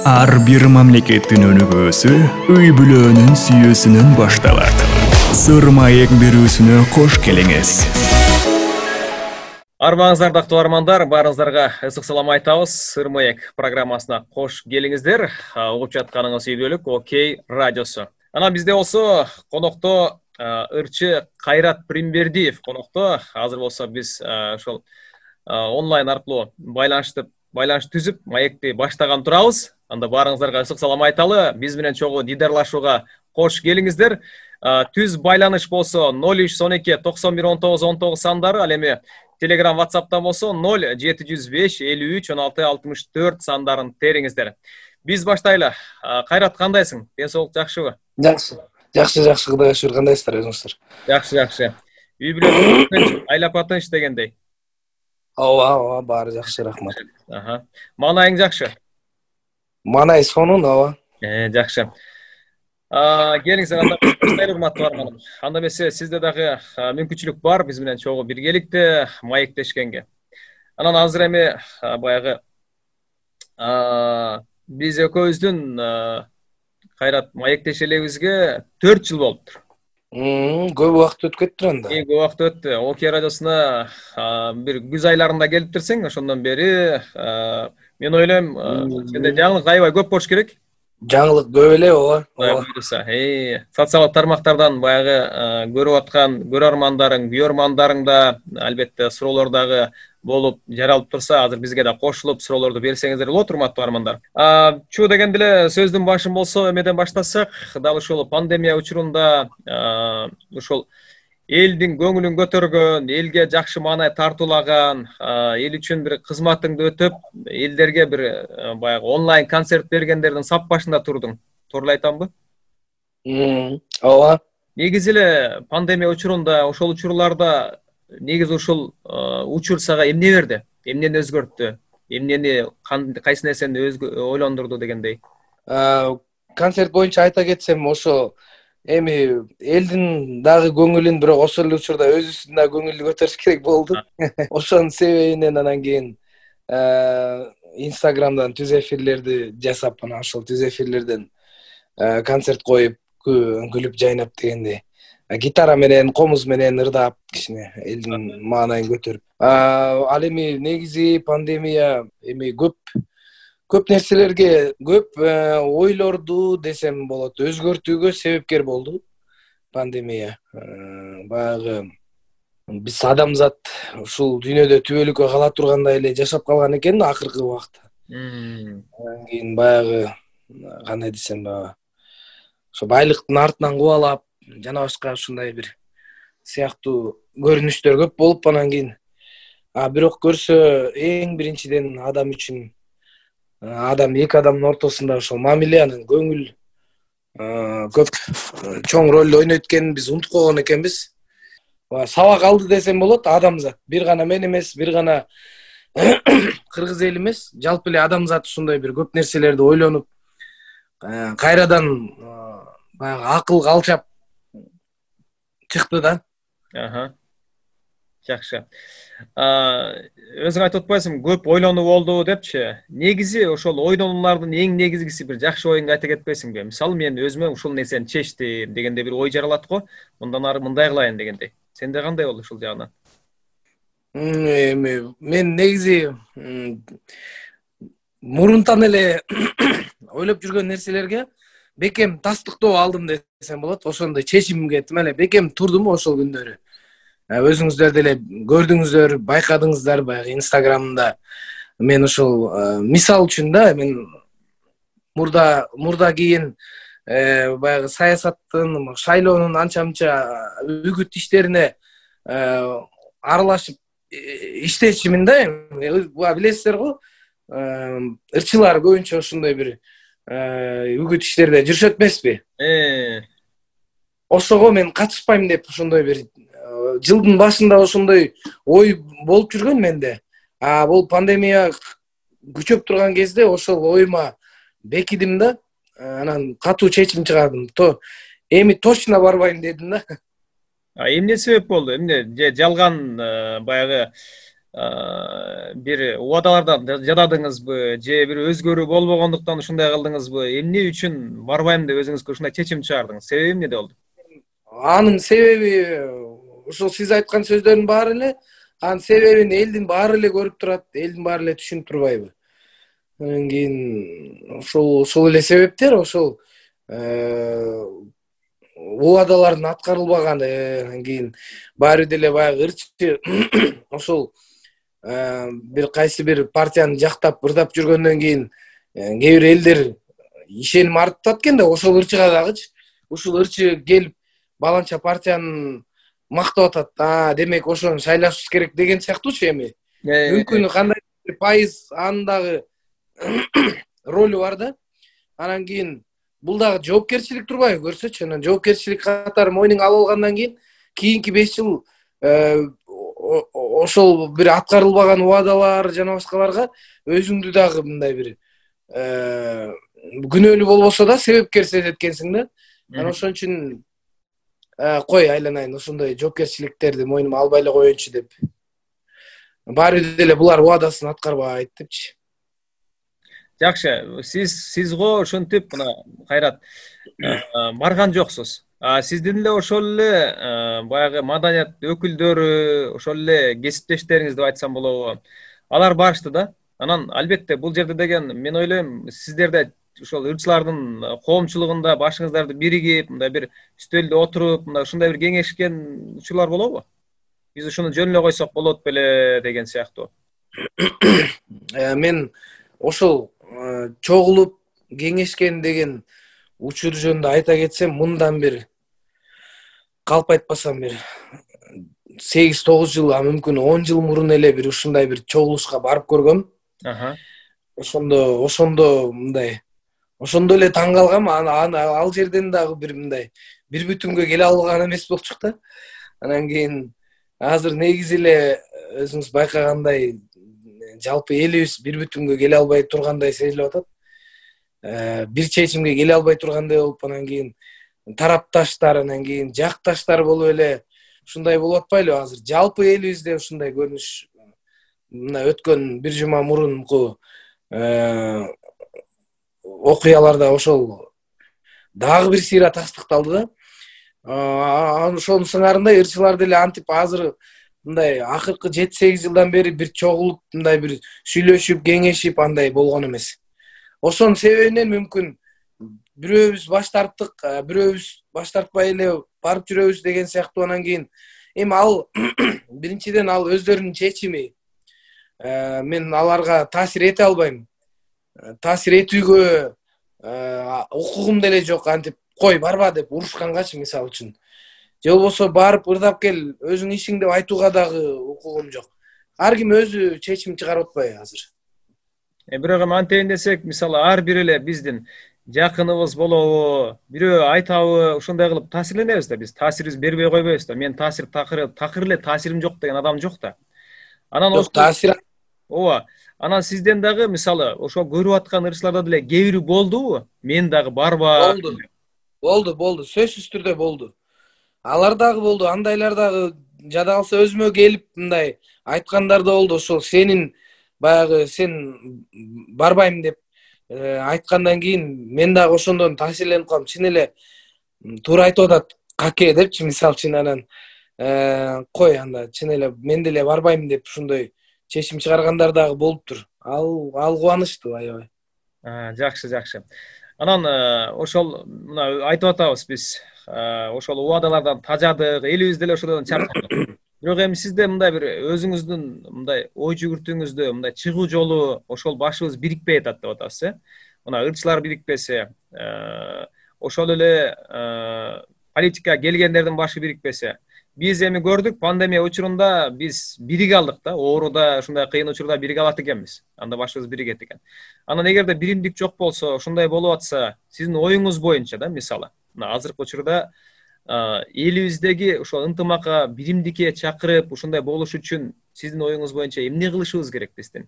Ар бир мамлекеттин өнүгүүсү үй бүлөнүн сүйүүсүнөн башталат. Сыр маек берүүсүнө кош келиңиз. Армаңыздар, дактуу армандар, баарыңыздарга ысык салам айтабыз. Сыр маек программасына кош келиңиздер. Угуп жатканыңыз үй бүлөлүк Окей радиосу. Анан бизде болсо конокто ырчы Кайрат Примбердиев конокто. Азыр болсо биз ошол онлайн аркылуу байланыш түзүп маекти баштаган турабыз. Анда баарыңыздарга ысык салам айталы. Биз менен чогуу дидарлашууга кош келиңиздер. Түз байланыш болсо 0312 91 19 19 сандары, ал эми Telegram, WhatsApp'та болсо 0705 53 16 64 сандарын териңиздер. Биз баштайлы. Кайрат, кандайсың? Ден соолук жакшыбы? Жакшы, Кудайга шүгүр. Кандайсыздар өзүңүздөр? Жакшы. Үй бүлө айлапа тынч дегендей. Ооба, баары жакшы, рахмат. Маанайың жакшы? Маанай сонун, ооба. Жакшы. Келиңиздер, анда баштайлы, урматтуу арманым. Анда эмесе сизде дагы мүмкүнчүлүк бар биз менен чогуу биргеликте маектешкенге. Анан азыр эми баягы биз экөөбүздүн Кайрат маектешелебизге 4 жыл болуптур. Көп убакыт өтүп кетиптир анда. Көп убакыт өттү. Окей радиосуна бир күз айларында келиптирсиң, ошондон бери мен ойлойм, сенде жаңылык аябай көп болуш керек. Жаңылык көп эле, ооба. Социалдык тармактардан баягы көрүп аткан көрөрмандарың, күйөрмандарың да албетте суроолордогу болуп жаралып турса, азыр бизге да кошулуп суроолорду берсеңиздер болот, урматтуу армандар. Чуу дегенде эле сөздүн башын болсо эмеден баштасак, дал ушул пандемия учурунда ушул элдин көңүлүн көтөргөн, элге жакшы маанай тартуулаган, эл үчүн бир кызматыңды өтөп, элдерге бир баягы онлайн концерт бергендердин сап башында турдуң. Туура эле айтамбы? Ооба. Негизи эле пандемия учурунда, ошол учурларда негизи ушул учур сага эмне берди? Эмнени өзгөрттү? Эмнени, кайсы нерсени ойлондурду дегендей? Концерт боюнча айта кетсем, ошо эми элдин дагы көңүлүн, бирок ошол эле учурда өзүбүздүн да көңүлдү көтөрүш керек болду. Ошонун себебинен анан кийин Инстаграмдан түз эфирлерди жасап, анан ошол түз эфирлерден концерт коюп, күлүп жайнап дегендей. Гитара менен, комуз менен ырдап, кичине элдин маанайын көтөрүп. Ал эми негизи пандемия эми көп нерселерге, көп ойлорду десем болот, өзгөртүүгө себепкер болду пандемия. Баягы биз адамзат ушул дүйнөдө түбөлүккө кала тургандай эле жашап калган экен акыркы убакта. Анан кийин баягы кандай десем, ошо байлыктын артынан кубалап, жана башка ушундай бир сыяктуу көрүнүштөр көп болуп, анан кийин бирок көрсө эң биринчиден адам үчүн, эки адамдын ортосунда ошол мамиле, анан көңүл көп чоң роль ойнойт экенин биз унутуп койгон экенбиз. Сабак алды десем болот адамзат. Бир гана мен эмес, бир гана кыргыз эл эмес, жалпы эле адамзат ушундай бир көп нерселерди ойлонуп, кайрадан баягы акыл калчап чыкты да. Жакшы. Өзүң айтып атпайсың, көп ойлонуу болду депчи. Негизи ошол ойлонуулардын эң негизгиси бир жакшы оюңду айта кетпейсиңби? Мисалы, мен өзүмө ушул нерсени чечтим дегенде бир ой жаралат го. Мындан ары мындай кылайын дегендей. Сенде кандай болду ушул жагынан? Мен негизи мурунтан эле ойлоп жүргөн нерселерге бекем тастыктоо алдым десем болот. Ошондой чечимге тим эле бекем турдум ошол күндөрү. Өзүңүздөр деле көрдүңүздөр, байкадыңыздар, баягы Инстаграмда мен ушул мисал үчүн да, мен мурда кийин баягы саясаттын, шайлоонун анча-мынча үгүт иштерине аралашып иштечимин да. Билесиздер го, ырчылар көбүнчө ошондой бир үгүт иштерде жүрүшөт эмеспи? Ошого мен катышпайм деп ошондой бир жылдын башында ошондой ой болуп жүргөн менде. Бул пандемия күчөп турган кезде ошол оюма бекидим да, анан катуу чечим чыгардым. Эми точно барбайм дедим да. Эмне себеп болду? Эмне жалган баягы бир убадалардан жададыңызбы же бир өзгөрүү болбогондуктан ушундай кылдыңызбы, эмне үчүн барбайм деп өзүңүзгө ушундай чечим чыгардыңыз? Себеби эмнеде болду? Анын себеби ушул сиз айткан сөздөрдүн баары эле, анын себебин элдин баары эле көрүп турат, элдин баары эле түшүнүп турбайбы. Анан кийин ушул эле себептер, ошол убадалардын аткарылбаганы, анан кийин баары деле баягы ырчы ошол бир кайсы бир партияны жактап ырдап жүргөндөн кийин кээ бир элдер ишеним артат экен да, ошол ырчыга дагычы ушул ырчы келип баланча партияны мактап атат. Демек ошону шайлашыбыз керек деген сыяктуучу эми. Мүмкүн кандай пайыз анын дагы ролу бар да. Анан кийин бул дагы жоопкерчилик турбайбы, көрсөчү. Анан жоопкерчилик катары мойнуңа алып алгандан кийин кийинки 5 жыл ошол бир аткарылбаган убадалар жана башкаларга өзүңдү дагы мындай бир күнөөлүү болбосо да себепкер сезет экенсиң да. Анан ошон үчүн кой айланайын, ошондой жоопкерчиликтерди мойнума албай эле коеюнчу деп. Баары деле булар убадасын аткарбайт депчи. Жакшы, сиз го ошентип мына Кайрат барган жоксуз. Сиздин эле ошол эле баягы маданият өкүлдөрү, ошол эле кесиптештериңиз деп айтсам болобу? Алар барышты да. Анан албетте бул жерде деген мен ойлойм, сиздерде ошол ырчылардын коомчулугунда башыңыздарды биригип, мындай бир үстөлдө отуруп, мындай ушундай бир кеңешкен учурлар болобу? Биз ушуну жөн эле койсок болот беле деген сыяктуу. Мен ошол чогулуп кеңешкен деген учур жөнүндө айта кетсем, мындан бир калп айтпасам бир 8-9 жыл, мүмкүн 10 жыл мурун эле бир ушундай бир чогулушка барып көргөм. Ошондо мындай ошондо эле таң калгам. Ал жерден дагы бир мындай бир бүтүнгө келе алган эмес болчук да. Анан кийин азыр негизи эле өзүңүз байкагандай жалпы элибиз бир бүтүнгө келе албай тургандай сезилип атат. Бир чечимге келе албай тургандай болуп, анан кийин тарапташтар, анан кийин жакташтар болуп эле ушундай болуп атпайлыбы азыр? Жалпы элибизде ушундай көрүнүш мына өткөн бир жума мурунку окуяларда ошол дагы бир сыйра тастыкталды да. Ошонун сыңарындай ырчылар деле антип азыр мындай акыркы 7-8 жылдан бери бир чогулуп мындай бир сүйлөшүп, кеңешип андай болгон эмес. Ошонун себебинен мүмкүн бирөөбүз баш тарттык, бирөөбүз баш тартпай эле барып жүрөбүз деген сыяктуу. Анан кийин эми ал биринчиден ал өздөрүнүн чечими. Мен аларга таасир эте албайм. Таасир этүүгө укугум деле жок. Антип кой барба деп урушкангачы мисалы үчүн. Же болбосо барып ырдап кел, өзүң ишиң деп айтууга дагы укугум жок. Ар ким өзү чечим чыгарып атпайбы азыр? Бирок эми антейин десек, мисалы ар бир эле биздин жакыныбыз болобу, бирөө айтабы, ошондой кылып таасирленебиз да биз. Таасирибиз бербей койбойбуз да. Мен такыр эле таасирим жок деген адам жок да. Анан Жок, таасир. Ооба. Анан сизден дагы мисалы ошо көрүп аткан ырчыларда деле кээ бири болдубу? Мен дагы барба. Болду. Сөзсүз түрдө болду. Алар дагы болду. Андайлар дагы жада калса өзүмө келип мындай айткандар да болду. Ошол сенин баягы сен барбайм деп айткандан кийин мен дагы ошондон таасирленип калдым. Чын эле туура айтып атат каке депчи мисалы үчүн. Анан кой анда чын эле мен деле барбайм деп ушундай чечим чыгаргандар дагы болуптур. Ал кубанычтуу аябай. Жакшы. Анан ошол мына айтып атабыз биз. Ошол убадалардан тажадык, элибиз деле ошодон чарчадык. Бирок эми сизде мындай бир өзүңүздүн мындай ой жүгүртүүңүздө мындай чыгуу жолу ошол башыбыз бирикпей атат деп атасыз, Мына ырчылар бирикпесе, ошол эле политика келгендердин башы бирикпесе. Биз эми көрдүк, пандемия учурунда биз бириге алдык да, ооруда, ушундай кыйын учурда бириге алат экенбиз. Анда башыбыз биригет экен. Анан эгерде биримдик жок болсо, ушундай болуп атса, сиздин оюңуз боюнча да, мисалы, мына азыркы учурда элибиздеги ошол ынтымакка, биримдикке чакырып, ушундай болуш үчүн сиздин оюңуз боюнча эмне кылышыбыз керек биздин?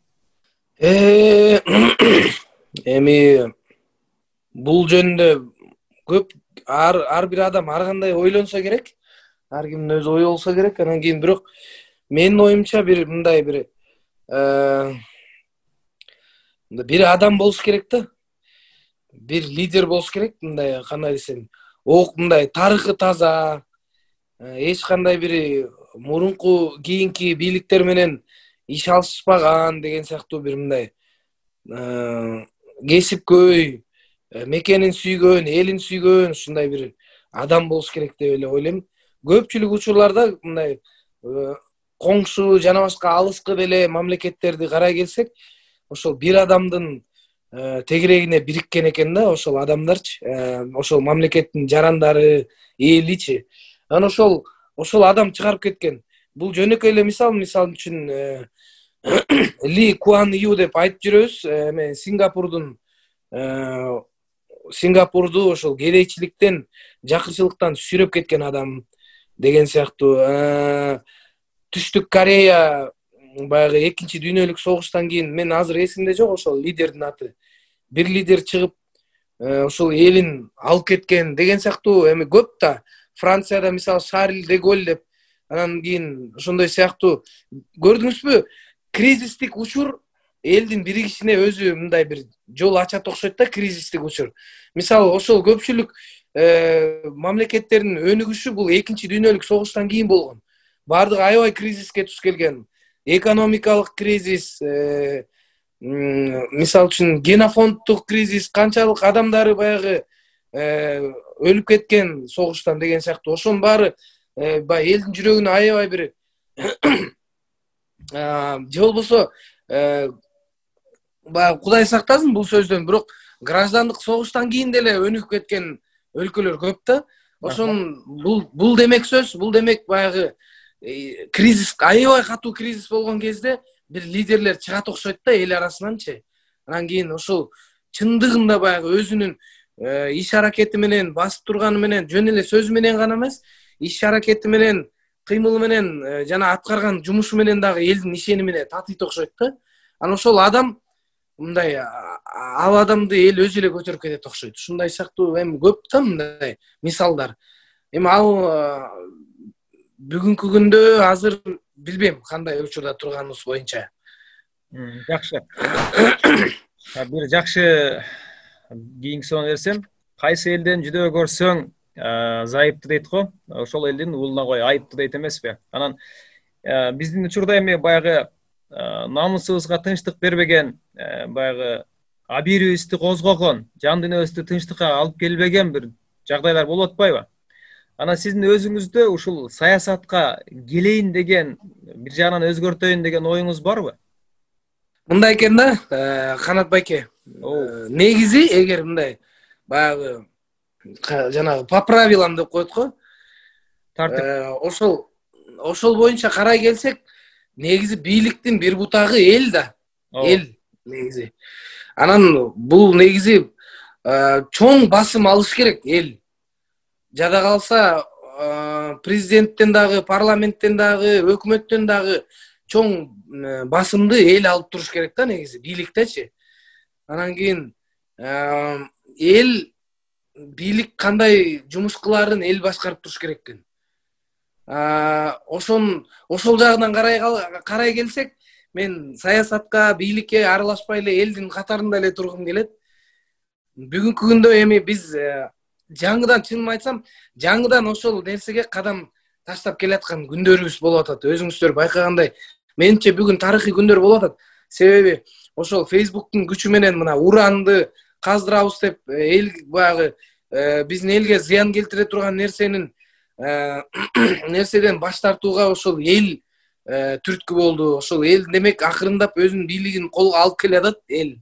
Эми бул жөнүндө көп ар бир адам ар кандай ойлонсо керек. Ар кимдин өз ою болсо керек. Анан кийин бирок менин оюмча бир мындай бир бир адам болуш керек да, бир лидер болуш керек, мындай кандай десем, мындай тарыхы таза, эч кандай бир мурунку кийинки бийликтер менен иш алышпаган деген сыяктуу бир мындай кесипкөй, мекенин сүйгөн, элин сүйгөн ушундай бир адам болуш керек деп эле ойлойм. Көпчүлүк учурларда мындай коңшу жана башка алыскы деле мамлекеттерди карай келсек, ошол бир адамдын тегерегине бириккен экен да, ошол адамдарчы, ошол мамлекеттин жарандары, эличи. Анан ошол адам чыгарып кеткен. Бул жөнөкөй эле мисал үчүн Ли Куан Ю деп айтып жүрөбүз, эме Сингапурду ошол кедейчиликтен, жакырчылыктан сүйрөп кеткен адам деген сыяктуу. Түштүк Корея баягы экинчи дүйнөлүк согуштан кийин, мен азыр эсимде жок ошол лидердин аты. Бир лидер чыгып, ошол элин алып кеткен деген сыяктуу эми көп да. Францияда мисалы Шарль де Голль деп, анан кийин ошондой сыяктуу, көрдүңүзбү? Кризистик учур элдин биригишине өзү мындай бир жол ачат окшойт да, кризистик учур. Мисалы ошол көпчүлүк мамлекеттердин өнүгүшү бул экинчи дүйнөлүк согуштан кийин болгон. Бардыгы аябай кризиске туш келген. Экономикалык кризис, мисалы үчүн генофонддук кризис, канчалык адамдары баягы өлүп кеткен согуштан деген сыяктуу. Ошонун баары баягы элдин жүрөгүнө аябай бир же болбосо баягы Кудай сактасын бул сөздөн, бирок граждандык согуштан кийин деле өнүгүп кеткен өлкөлөр көп да. Ошон бул демек сөз, бул демек баягы кризис, аябай катуу кризис болгон кезде бир лидерлер чыгат окшойт да эл арасынанчы. Анан кийин ошол чындыгында баягы өзүнүн иш аракети менен, басып турганы менен, жөн эле сөзү менен гана эмес, иш аракети менен, кыймылы менен жана аткарган жумушу менен дагы элдин ишенимине татыйт окшойт да. Анан ошол адам мындай, ал адамды эл өзү эле көтөрүп кетет окшойт. Ушундай сыяктуу эми көп да мындай мисалдар. Эми ал бүгүнкү күндө азыр билбейм кандай учурда турганыбыз боюнча. Жакшы. Бир жакшы кийинки суроону берсем, кайсы элден жүдөө көрсөң зайыптуу дейт го, ошол элдин уулуна кой, айыптуу дейт эмеспи? Анан биздин учурда эми баягы намысыбызга тынчтык бербеген, баягы абийирибизди козгогон, жан дүйнөбүздү тынчтыкка алып келбеген бир жагдайлар болуп атпайбы? Анан сиздин өзүңүздө ушул саясатка келейин деген, бир жагынан өзгөртөйүн деген оюңуз барбы? Мындай экен да, Канат байке. Негизи эгер мындай баягы жанагы по правилам деп коет го. Тартип. Ошол боюнча карай келсек, негизи бийликтин бир бутагы эл да. Эл негизи. Анан бул негизи чоң басым алыш керек эл. Жада калса президенттен дагы, парламенттен дагы, өкмөттөн дагы чоң басымды эл алып туруш керек да негизи, бийликтечи. Анан кийин эл, бийлик кандай жумуш кылаарын эл башкарып туруш керек экен. Ошол жагынан карай келсек, мен саясатка, бийликке аралашпай эле элдин катарында эле тургум келет. Бүгүнкү күндө эми биз жаңыдан, чынын айтсам, жаңыдан ошол нерсеге кадам таштап келаткан күндөрүбүз болуп атат. Өзүңүздөр байкагандай, менимче бүгүн тарыхый күндөр болуп атат. Себеби ошол Facebooктун күчү менен мына уранды каздырабыз деп эл баягы биздин элге зыян келтире турган нерседен баш тартууга ошол эл түрткү болду. Ошол эл демек акырындап өзүнүн бийлигин колго алып келе атат эл.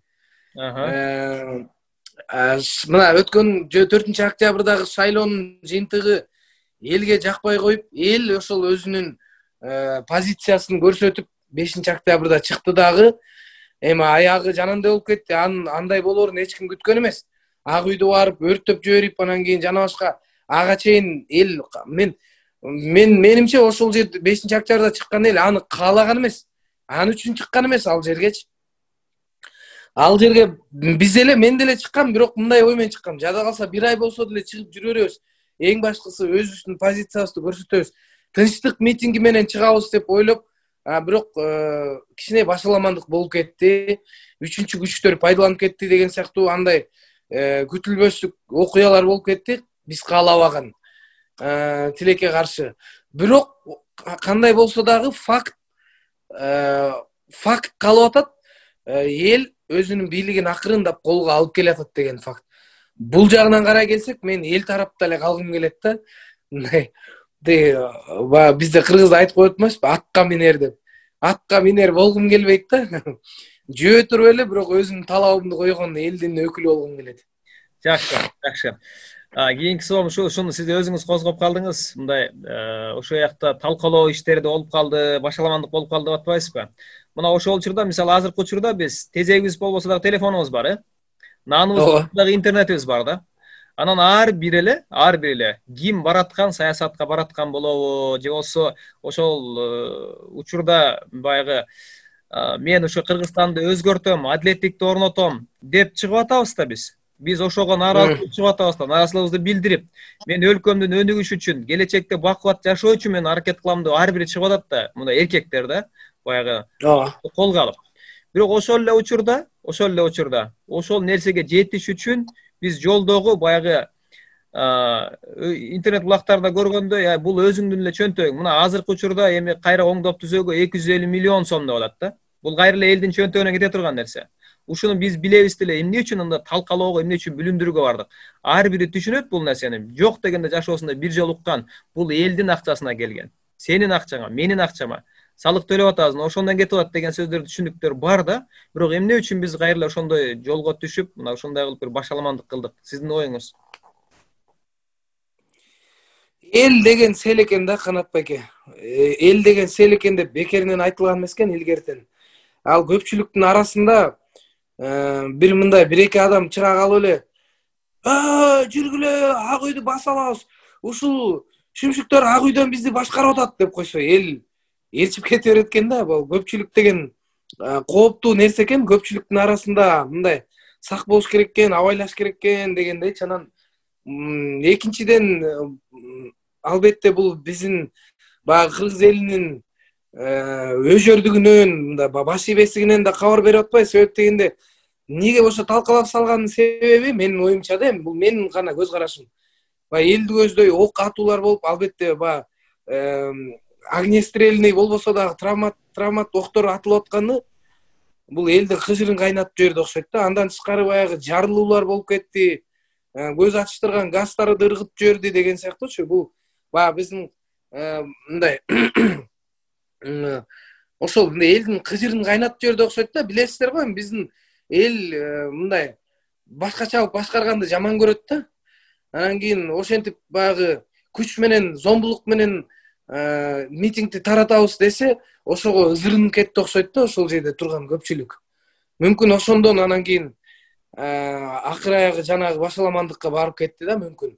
Мына өткөн 4 октябрдагы шайлоонун жыйынтыгы элге жакпай коюп, эл ошол өзүнүн позициясын көрсөтүп 5 октябрда чыкты дагы. Эми аягы жанандай болуп кетти. Андай болоорун эч ким күткөн эмес. Ак үйдү барып өрттөп жиберип, анан кийин жана башка ага чейин эл, менимче ошол жерде 5 октябрда чыккан эл аны каалаган эмес. Аны үчүн чыккан эмес ал жергечи. Ал жерге биз эле, мен деле чыккам, бирок мындай ой менен чыккам. Жада калса 1 ай болсо деле чыгып жүрө беребиз. Эң башкысы өзүбүздүн позициябызды көрсөтөбүз. Тынчтык митинги менен чыгабыз деп ойлоп, бирок кичине башаламандык болуп кетти, үчүнчү күчтөр пайдаланып кетти деген сыяктуу андай күтүлбөстүк окуялар болуп кетти биз каалабаган тилекке каршы. Бирок кандай болсо дагы факт калып атат, эл өзүнүн бийлигин акырындап колго алып келатат деген факт. Бул жагынан карай келсек, мен эл тарапта эле калгым келет да. Мындай бизде кыргызда айтып коет эмеспи, атка минер деп. Атка минер болгум келбейт да. Жөө туруп эле бирок өзүмдүн талабымды койгон элдин өкүлү болгум келет. Жакшы. Кийинки суроом ушуну сиз өзүңүз козгоп калдыңыз. Мындай ошол жакта талкалоо иштери болуп калды, башаламандык болуп калды деп атпайсызбы? Мына ошол учурда, мисалы азыркы учурда биз тезегибиз болбосо дагы телефонубуз бар, нааныбыз дагы интернетибиз бар да. Анан ар бир эле ким бараткан, саясатка бараткан болобу, же болбосо ошол учурда баягы мен ушу Кыргызстанды өзгөртөм, адилеттикти орнотом деп чыгып атабыз да биз. Биз ошого нааразылык чыгып атабыз да, нааразылыгыбызды билдирип, мен өлкөмдүн өнүгүшү үчүн, келечекте бакубат жашоо үчүн мен аракет кылам деп ар бири чыгып атат да, мындай эркектер да, баягы колго алып. Бирок ошол эле учурда, ошол нерсеге жетиш үчүн биз жолдогу баягы интернет булактарда көргөндөй, бул өзүңдүн эле чөнтөгүң. Мына азыркы учурда эми кайра оңдоп түзөөгө 250 миллион сом деп атат да. Бул кайра эле элдин чөнтөгүнөн кете турган нерсе. Ушуну биз билебиз деле, эмне үчүн анда талкалоого, эмне үчүн бүлүндүрүүгө бардык? Ар бири түшүнөт бул нерсени. Жок дегенде жашоосунда бир жолу уккан, бул элдин акчасына келген. Сенин акчаңа, менин акчама салык төлөп атабыз, ошондон кетип атат деген сөздөр, түшүндүктөр бар да. Бирок эмне үчүн биз кайра эле ошондой жолго түшүп, мына ошондой кылып бир башаламандык кылдык? Сиздин оюңуз? Эл деген сел экен да, Канат байке. Эл деген сел экен деп бекеринен айтылган эмес экен илгертен. Ал көпчүлүктүн арасында бир мындай бир эки адам чыга калып эле жүргүлө, ак үйдү баса алабыз, ушул шүмшүктөр ак үйдөн бизди башкарып атат деп койсо, эл ээрчип кете берет экен да. Бул көпчүлүк деген кооптуу нерсе экен, көпчүлүктүн арасында мындай сак болуш керек экен, абайлаш керек экен дегендейчи. Анан экинчиден, албетте бул биздин баягы кыргыз элинин өжөрдүгүнөн, мындай баш ийбестигинен да кабар берип атпайбы? Себеп дегенде, эмнеге ошо талкалап салганын себеби менин оюмча да, бул менин гана көз карашым. Баягы элди көздөй ок атуулар болуп, албетте баягы огнестрельный болбосо дагы травмат октор атылып атканы бул элдин кыжырын кайнатып жиберди окшойт да. Андан тышкары баягы жарылуулар болуп кетти, көз ачыштырган газдарды ыргытып жиберди деген сыяктуучу. Бул баягы биздин мындай ошол элдин кыжырын кайнатып жиберди окшойт да. Билесиздер го, биздин эл мындай башкача башкарганды жаман көрөт да. Анан кийин ошентип баягы күч менен, зомбулук менен митингди таратабыз десе, ошого ызырынып кетти окшойт да ошол жерде турган көпчүлүк. Мүмкүн ошондон анан кийин акыр аягы жанагы башаламандыкка барып кетти да, мүмкүн.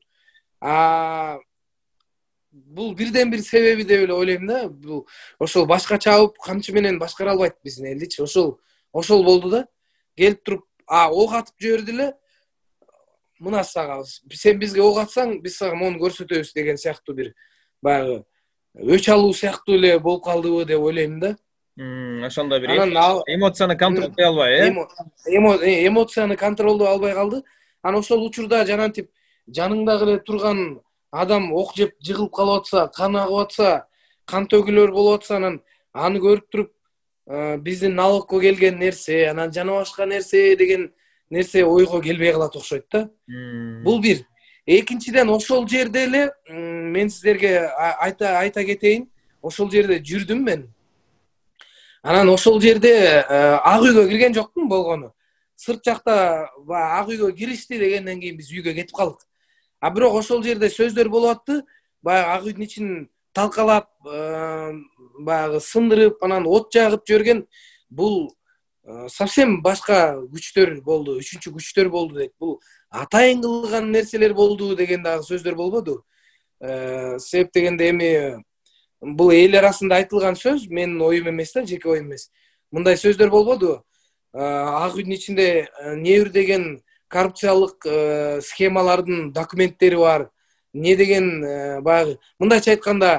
Бул бирден бир себеби деп эле ойлойм да. Бул ошол башка чабып, камчы менен башкара албайт биздин элдичи. Ошол болду да. Келип туруп, ок атып жиберди эле. Мына сага, сен бизге ок атсаң, биз сага мону көрсөтөбүз деген сыяктуу бир баягы өч алуу сыяктуу эле болуп калдыбы деп ойлойм да. Ошондой бир эмоцияны контролдой албай, эмоцияны контролдой албай калды. Анан ошол учурда жанантип жаныңдагы эле турган адам ок жеп жыгылып калып атса, кан агып атса, кан төгүлөр болуп атса, анан аны көрүп туруп биздин налогко келген нерсе, анан жана башка нерсе деген нерсе ойго келбей калат окшойт да. Бул бир. Экинчиден, ошол жерде эле мен сиздерге айта кетейин, ошол жерде жүрдүм мен. Анан ошол жерде ак үйгө кирген жокмун болгону. Сырт жакта ак үйгө киришти дегенден кийин биз үйгө кетип калдык. Бирок ошол жерде сөздөр болуп атты, баягы ак үйдүн ичин талкалап, баягы сындырып, анан от жагып жиберген. Бул совсем башка күчтөр болду, үчүнчү күчтөр болду дейт. Бул атайын кылган нерселер болду деген дагы сөздөр болбоду. Себеп дегенде эми бул эл арасында айтылган сөз, менин оюм эмес да, жеке оюм эмес. Мындай сөздөр болбоду. Ак үйдүн ичинде не деген коррупциялык схемалардын документтери бар. Не деген баягы мындайча айтканда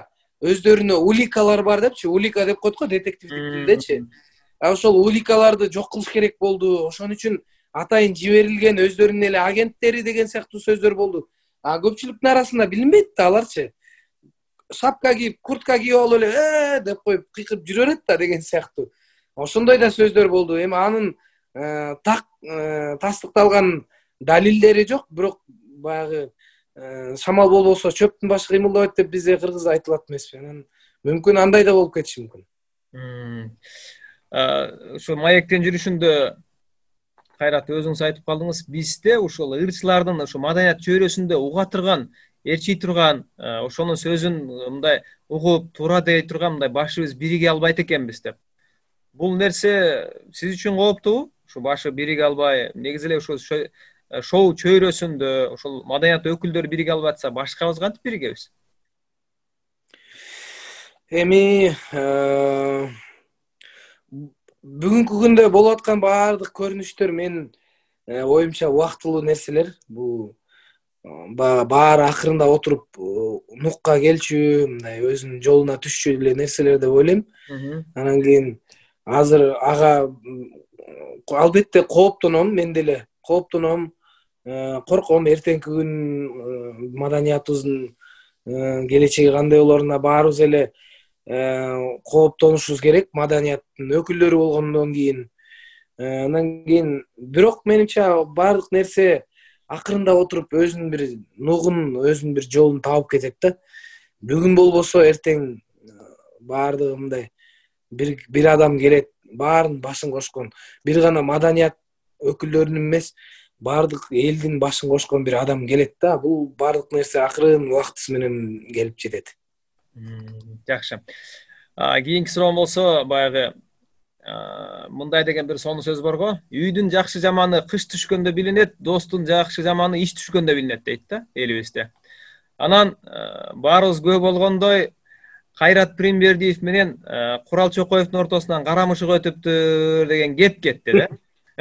өздөрүнө уликалар бар депчи, улика деп коет го детективдик тилдечи. Ошол уликаларды жок кылыш керек болду. Ошон үчүн атайын жиберилген өздөрүнүн эле агенттери деген сыяктуу сөздөр болду. А көпчүлүктүн арасында билинбейт да аларчы. Шапка кийип, куртка кийип алып эле деп коюп кыйкырып жүрө берет да деген сыяктуу. Ошондой да сөздөр болду. Эми анын тастыкталган далилдери жок, бирок баягы шамал болбосо чөптүн башы кыймылдабайт деп бизде кыргызда айтылат эмеспи? Анан мүмкүн андай да болуп кетиши мүмкүн. Ушу маектен жүрүшүндө Кайрат өзүңүз айтып калдыңыз, бизде ушул ырчылардын ушу маданият чөйрөсүндө уга турган, ээрчий турган, ошонун сөзүн мындай угуп, туура дей турган мындай башыбыз бириге албайт экенбиз деп. Бул нерсе сиз үчүн кооптубу? Ушу башы бириге албай, негизи эле ушул шоу чөйрөсүндө ошол маданият өкүлдөрү бириге албай атса, башкабыз кантип биригебиз? Эми бүгүнкү күндө болуп аткан баардык көрүнүштөр менин оюмча убактылуу нерселер. Бул баары акырында отуруп нукка келчү, мындай өзүнүн жолуна түшчү эле нерселер деп ойлойм. Анан кийин азыр ага албетте кооптоном, мен деле кооптоном, корком эртеңки күн маданиятыбыздын келечеги кандай болоруна баарыбыз эле кооптонушубуз керек, маданияттын өкүлдөрү болгондон кийин. Андан кийин бирок менимче баардык нерсе акырында отуруп өзүнүн бир нугун, өзүнүн бир жолун таап кетет да. Бүгүн болбосо эртең баардыгы мындай бир адам келет, баарын башын кошкон, бир гана маданият өкүлдөрүнүн эмес, баардык элдин башын кошкон бир адам келет да. Бул баардык нерсе акырын убактысы менен келип жетет. Жакшы. Кийинки суроом болсо, баягы мындай деген бир сонун сөз бар го. Үйдүн жакшы жаманы кыш түшкөндө билинет, достун жакшы жаманы иш түшкөндө билинет дейт да элибизде. Анан баарыбыз күбө болгондой, Кайрат Пиримбердиев менен Курал Чокоевдун ортосунан карамышык өтүптүр деген кеп кетти да.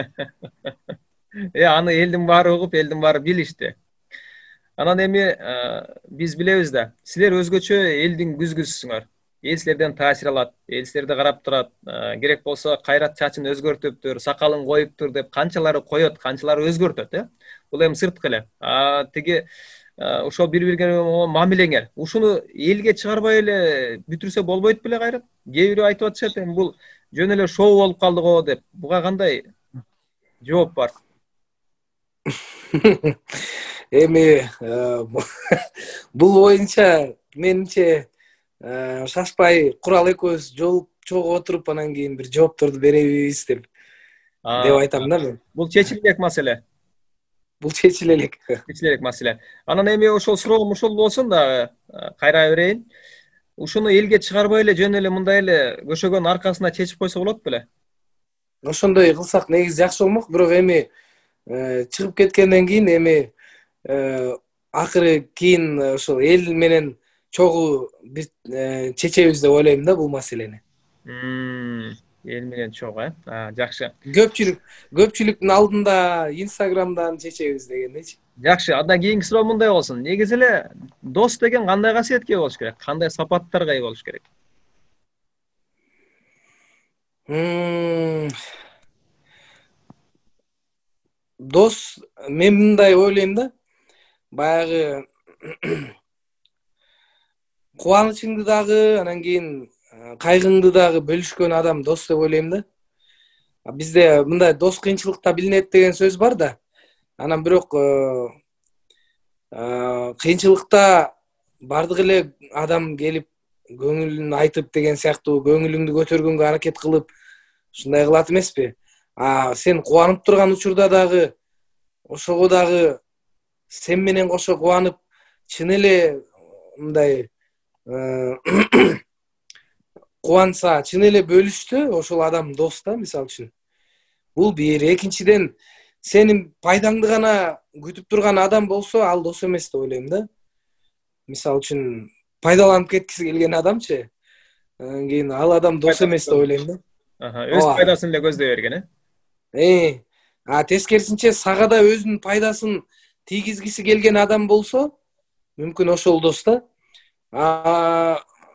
Аны элдин баары угуп, элдин баары билишти. Анан эми биз билебиз да, силер өзгөчө элдин күзгүсүңөр. Эл силерден таасир алат, эл силерди карап турат. Керек болсо Кайрат чачын өзгөртүптүр, сакалын коюптур деп канчалары коет, канчалары өзгөртөт, Бул эми сырткы эле. Тиги ошол бири-бириге мамилеңер. Ушуну элге чыгарбай эле бүтүрсө болбойт беле, Кайрат? Кээ бирөө айтып атышат, бул жөн эле шоу болуп калды го деп. Буга кандай жооп бар? Эми бул боюнча менимче шашпай Курал экөөбүз чогуу отуруп анан кийин бир жоопторду беребиз деп айтам да мен. Бул чечиле элек маселе. Бул чечиле элек. Чечиле элек маселе. Анан эми ошол суроом ушул болсун да, кайра берейин. Ушуну элге чыгарбай эле жөн эле мындай эле көшөгөнүн аркасына чечип койсо болот беле? Ошондой кылсак негизи жакшы болмок, бирок эми чыгып кеткенден кийин эми акыры кийин ошол эл менен чогуу бир чечебиз деп ойлойм да бул маселени. Эл менен чогуу, жакшы. Көпчүлүктүн алдында Инстаграмдан чечебиз дегендейчи. Жакшы, андан кийинки суроо мындай болсун. Негизи эле дос деген кандай касиетке болуш керек? Кандай сапаттарга ээ болуш керек? Дос, мен мындай ойлойм да, баягы кубанычыңды дагы, анан кийин кайгыңды дагы бөлүшкөн адам дос деп ойлойм да. Бизде мындай дос кыйынчылыкта билинет деген сөз бар да. Анан бирок кыйынчылыкта бардык эле адам келип көңүлүн айтып деген сыяктуу көңүлүңдү көтөргөнгө аракет кылып ушундай кылат эмеспи? Сен кубанып турган учурда дагы ошого дагы сен менен кошо кубанып, чын эле мындай кубанса, чын эле бөлүштү, ошол адам дос да, мисалы үчүн. Бул бир. Экинчиден, сенин пайдаңды гана күтүп турган адам болсо, ал дос эмес деп ойлойм да. Мисалы үчүн, пайдаланып кеткиси келген адамчы, кийин ал адам дос эмес деп ойлойм да. Өз пайдасын эле көздөй берген, тескерисинче сага да өзүнүн пайдасын тийгизгиси келген адам болсо, мүмкүн ошол дос да.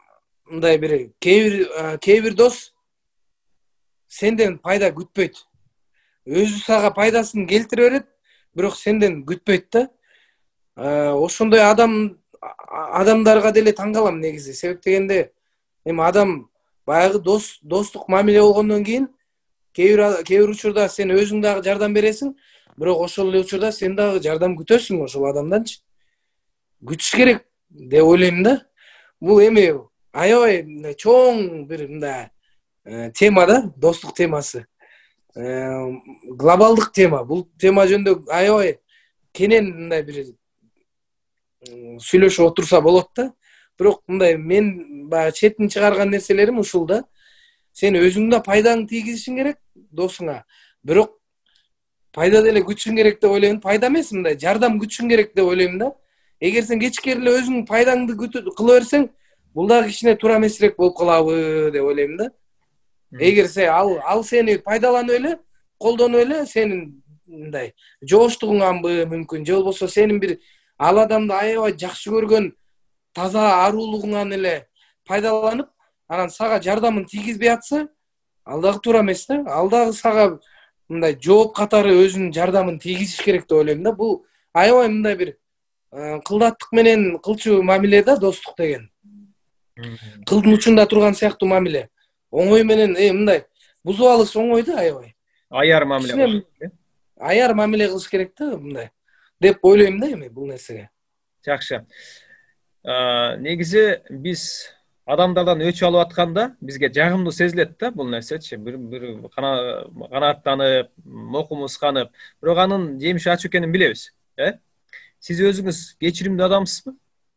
мындай бир кээ бир дос сенден пайда күтпөйт. Өзү сага пайдасын келтире берет, бирок сенден күтпөйт да. Ошондой адамдарга деле таң калам негизи. Себеп дегенде эми адам баягы достук мамиле болгондон кийин кээ бир учурда сен өзүң дагы жардам бересиң, бирок ошол эле учурда сен дагы жардам күтөсүң ошол адамданчы. Күтүш керек деп ойлойм да. Бул эми аябай чоң бир мындай тема да, достук темасы. Глобалдык тема. Бул тема жөнүндө аябай кенен мындай бир сүйлөшүп отурса болот да. Бирок мындай мен баягы четин чыгарган нерселерим ушул да. Сен өзүң да пайдаңды тийгизишиң керек досуңа. Бирок пайда деле күтүшүң керек деп ойлойм. Пайда эмес, мындай жардам күтүшүң керек деп ойлойм да. Эгер сен кечикери эле өзүң пайдаңды кыла берсең, бул дагы кичине туура эмесирээк болуп калабы деп ойлойм да. Эгер ал сени пайдаланып эле, колдонуп эле, сенин мындай жооштугуңанбы мүмкүн, же болбосо сенин бир ал адамды аябай жакшы көргөн таза аруулугуңан эле пайдаланып, анан сага жардамын тийгизбей атса, ал дагы туура эмес да. Ал дагы сага мындай жооп катары өзүнүн жардамын тийгизиш керек деп ойлойм да. Бул аябай мындай бир кылдаттык менен кылчу мамиле да, достук деген. Кылдын учунда турган сыяктуу мамиле. Оңой менен мындай бузуп алыш оңой да, аябай. Аяр мамиле. Аяр мамиле кылыш керек да, мындай деп ойлойм да эми бул нерсеге. Жакшы. Негизи биз адамдардан өч алып атканда бизге жагымдуу сезилет да бул нерсечи. Бир канааттанып, мокумуз канып, бирок анын жемиши ачуу экенин билебиз. Сиз өзүңүз кечиримдүү адамсызбы?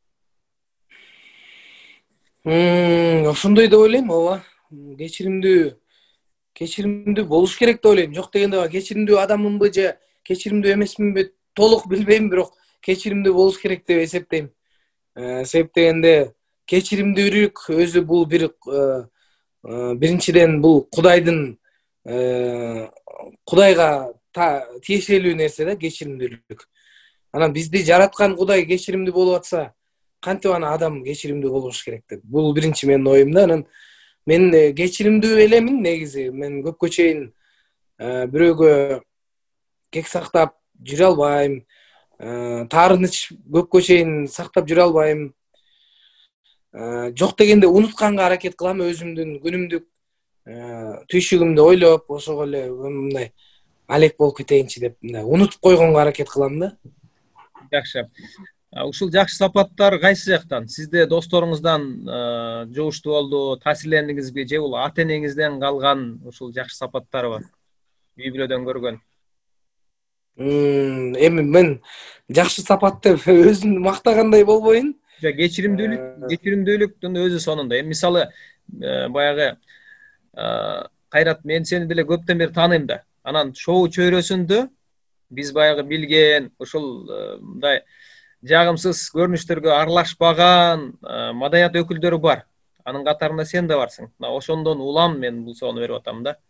Ошондой деп ойлойм, ооба. Кечиримдүү болуш керек деп ойлойм. Жок дегенде кечиримдүү адаммынбы же кечиримдүү эмесминби толук билбейм, бирок кечиримдүү болуш керек деп эсептейм. Себеп дегенде кечиримдүүлүк өзү бул биринчиден бул Кудайга тиешелүү нерсе да, кечиримдүүлүк. Анан бизди жараткан Кудай кечиримдүү болуп атса, кантип ана адам кечиримдүү болуш керек деп. Бул биринчи менин оюм да. Анан мен кечиримдүү элемин негизи. Мен көпкө чейин бирөөгө кек сактап жүрө албайм. Таарыныч көпкө чейин сактап жүрө албайм. Жок дегенде унутканга аракет кылам, өзүмдүн күнүмдүк түйшүгүмдү ойлоп, ошого эле мындай алек болуп кетейинчи деп мындай унутуп койгонго аракет кылам да. Жакшы. Ушул жакшы сапаттар кайсы жактан? Сизде досторуңуздан жугуштуу болду, таасирлендиңизби, же бул ата энеңизден калган ушул жакшы сапаттарбы? Үй бүлөдөн көргөн. Эми мен жакшы сапат деп өзүмдү мактагандай болбойн. Кечиримдүүлүктүн өзү сонунда. Эми мисалы баягы Кайрат, мен сени деле көптөн бери тааныйм да. Анан шоу чөйрөсүндө биз баягы билген ушул мындай жагымсыз көрүнүштөргө аралашпаган маданият өкүлдөрү бар. Анын катарында сен да барсың. Ошондон улам мен бул соону берип атам да.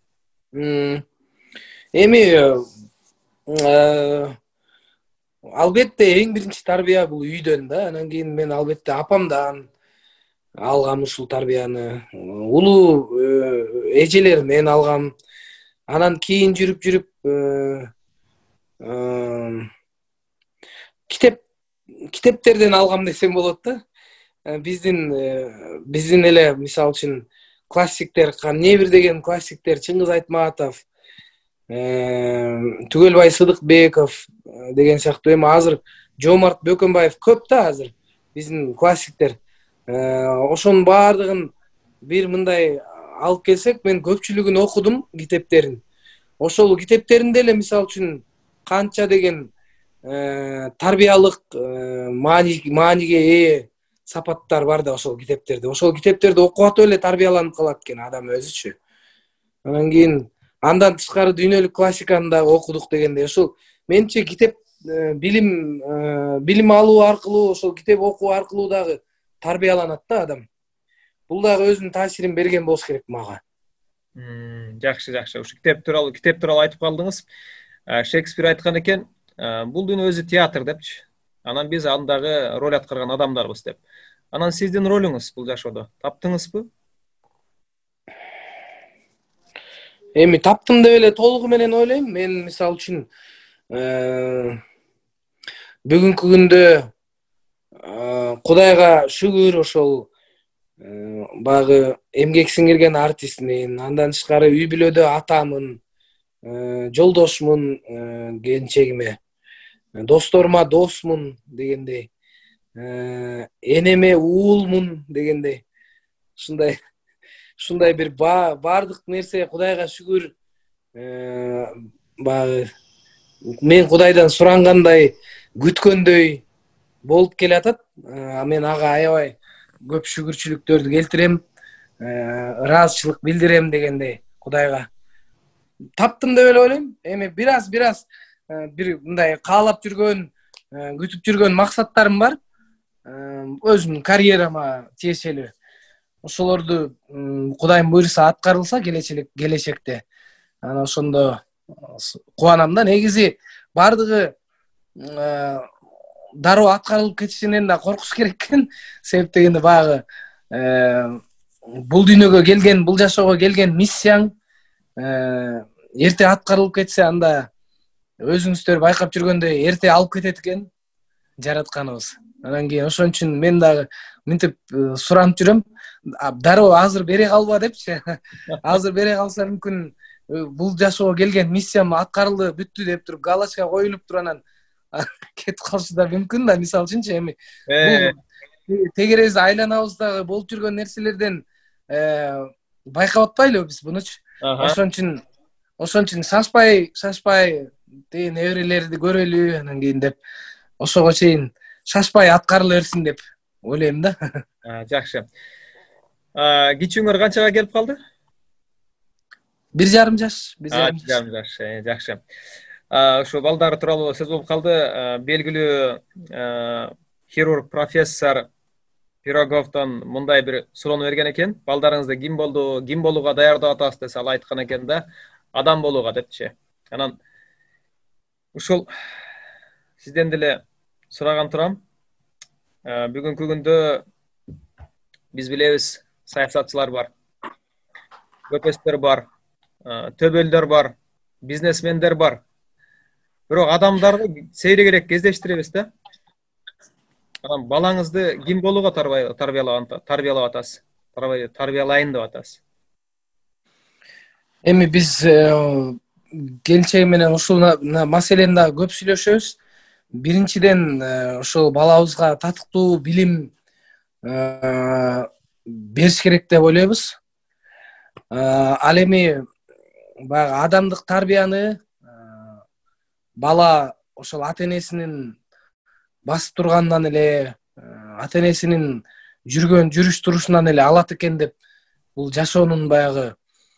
Эми албетте эң биринчи тарбия бул үйдөн да. Анан кийин мен албетте апамдан алгам ушул тарбияны. Улуу эжелеримден алгам. Анан кийин жүрүп китептерден алгам десем болот да. Биздин эле мисалы үчүн классиктер, Небир деген классиктер, Чыңгыз Айтматов, Түгөлбай Сыдыкбеков деген сыяктуу, эми азыр Жомарт Бөкөнбаев көп да азыр биздин классиктер. Ошонун баардыгын бир мындай алып келсек, мен көпчүлүгүн окудум китептерин. Ошол китептеринде эле мисалы үчүн канча деген тарбиялык мааниге ээ сапаттар бар да ошол китептерде. Ошол китептерди окуп атып эле тарбияланып калат экен адам өзүчү. Анан кийин андан тышкары дүйнөлүк классиканы да окудук дегенде, ошол менимче китеп билим алуу аркылуу, ошол китеп окуу аркылуу дагы тарбияланат да адам. Бул дагы өзүнүн таасирин берген болуш керек мага. Жакшы. Ушу китеп тууралуу айтып калдыңыз. Шекспир айткан экен, бул дүйнө өзү театр депчи. Анан биз андагы роль аткарган адамдарбыз деп. Анан сиздин ролуңуз бул жашоодо таптыңызбы? Эми таптым деп эле толугу менен ойлойм. Мен мисалы үчүн бүгүнкү күндө Кудайга шүгүр ошол баягы эмгек сиңирген артистмин. Андан тышкары үй бүлөдө атамын, жолдошмун келинчегиме, досторума досмун дегендей, энеме уулмун дегендей. Ушундай бир баардык нерсе Кудайга шүгүр баягы мен Кудайдан сурангандай, күткөндөй болуп келатат. Мен ага аябай көп шүгүрчүлүктөрдү келтирем, ыраазычылык билдирем дегендей Кудайга. Таптым деп эле ойлойм. Эми бир бир мындай каалап жүргөн, күтүп жүргөн максаттарым бар. Өзүмдүн карьерама тиешелүү. Ошолорду Кудайым буйруса аткарылса келечекте, анан ошондо кубанам да. Негизи баардыгы дароо аткарылып кетишинен да коркуш керек экен. Себеп дегенде баягы бул дүйнөгө келген, бул жашоого келген миссияң эрте аткарылып кетсе, анда өзүңүздөр байкап жүргөндөй эрте алып кетет экен жаратканыбыз. Анан кийин ошон үчүн мен дагы мынтип суранып жүрөм. Дароо азыр бере калба депчи. Азыр бере калса мүмкүн бул жашоого келген миссиям аткарылды, бүттү деп туруп галочка коюлуп туруп анан кетип калышы да мүмкүн да. Мисалы үчүнчү, эми бул тегерес айланабыздагы болуп жүргөн нерселерден байкап атпайлыбы биз мунучу? Ошон үчүн шашпай тиги неберелерди көрөлү анан кийин деп, ошого чейин шашпай аткарыла берсин деп ойлойм да. Жакшы. Кичүүңөр канчага келип калды? 1,5 жаш. 1,5 жаш. Жакшы. Ошо балдар тууралуу сөз болуп калды. Белгилүү хирург профессор Пироговдон мындай бир суроону берген экен. Балдарыңызда ким болду, ким болууга даярдап атасыз десе, ал айткан экен да, адам болууга депчи. Анан ушул сизден деле сураган турам. Бүгүнкү күндө биз билебиз, саясатчылар бар, көпөстөр бар, төбөлдөр бар, бизнесмендер бар. Бирок адамдарды сейрегирээк кездештиребиз да. Анан балаңызды ким болууга тарбиялап атасыз? Тарбиялайын деп атасыз? Эми биз келинчегим менен ушул маселени да көп сүйлөшөбүз. Биринчиден ошол балабызга татыктуу билим бериш керек деп ойлойбуз. Ал эми баягы адамдык тарбияны бала ошол ата-энесинин басып турганынан эле, ата-энесинин жүргөн жүрүш турушунан эле алат экен деп, бул жашоонун баягы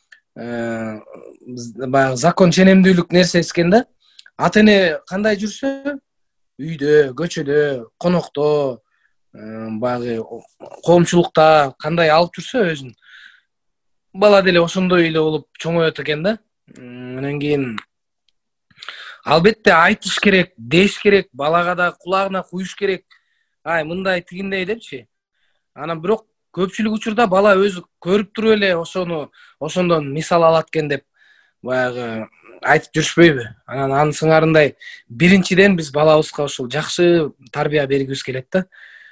закон ченемдүүлүк нерсеси экен да. Ата-эне кандай жүрсө, үйдө, көчөдө, конокто, баягы коомчулукта кандай алып жүрсө өзүн, бала деле ошондой эле болуп чоңоет экен да. Анан кийин албетте айтыш керек, деш керек, балага да кулагына куюш керек. Ай, мындай тигиндей депчи. Анан бирок көпчүлүк учурда бала өзү көрүп туруп эле ошондон мисал алат экен деп баягы айтып жүрүшпөйбү? Анан анын сыңарындай биринчиден биз балабызга ошол жакшы тарбия бергибиз келет да.